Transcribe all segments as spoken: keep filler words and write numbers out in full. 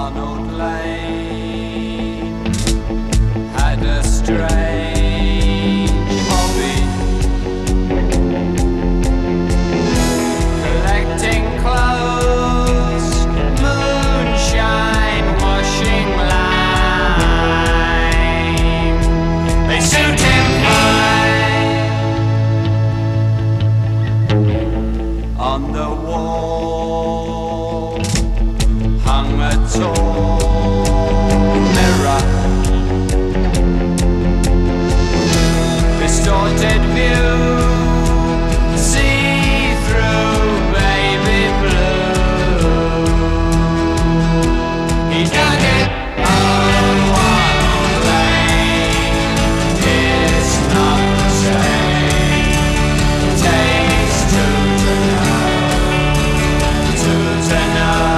Arnold Lane had a strange hobby, collecting clothes, moonshine, washing line. They suit him fine. On the wall hung a tall mirror, distorted view, see through baby blue. He dug it on one lane, it's not the same. Takes two to know, two to know.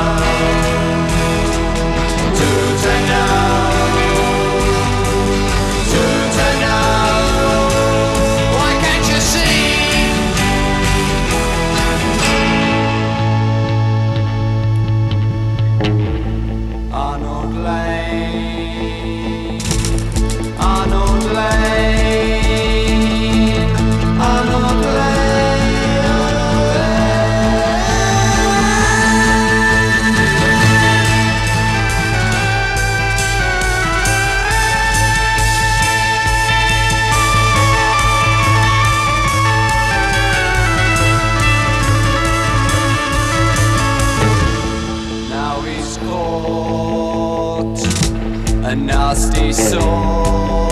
Arnold Lane, Arnold Lane, Arnold Lane, Arnold Lane. Now he's caught a nasty sore.